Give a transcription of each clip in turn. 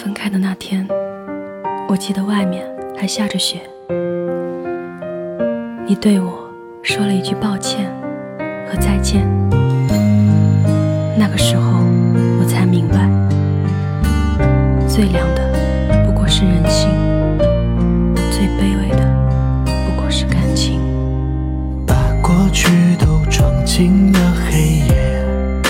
分开的那天，我记得外面还下着雪。你对我说了一句抱歉和再见，那个时候我才明白，最凉的不过是人心，最卑微的不过是感情。 把过去都装进了黑夜，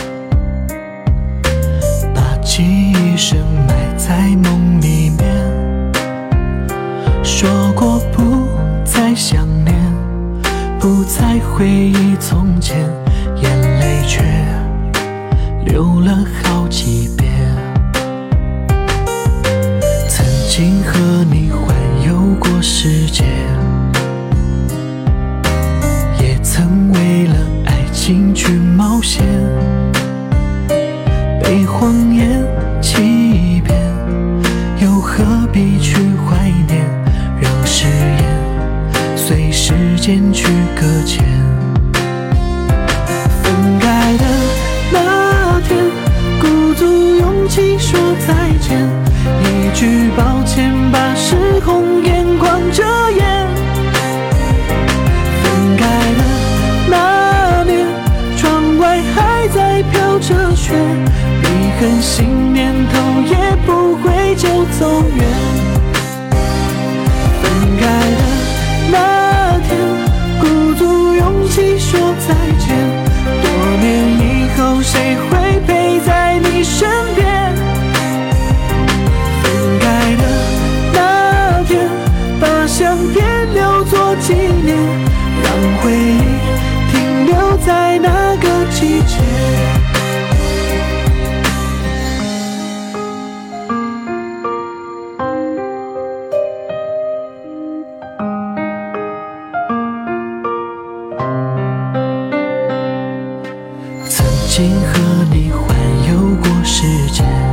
把记忆深埋在梦里面，说过不再想念，不再回忆从前，眼泪却流了好几遍。曾经和你环游过世界，也曾为了爱情去冒险，被谎言欺骗，又何必去怀念，让誓言随时间去搁浅。分开的那天，鼓足勇气说再见，一句抱歉把失控眼眶遮掩。分开的那年，窗外还在飘着雪，遗恨新念头也不会就走远。分开的那天，鼓足勇气说再见，多年以后谁会陪在你身边？分开的那天，把相片留作纪念，让回忆停留在那个季节。曾经和你环游过世界，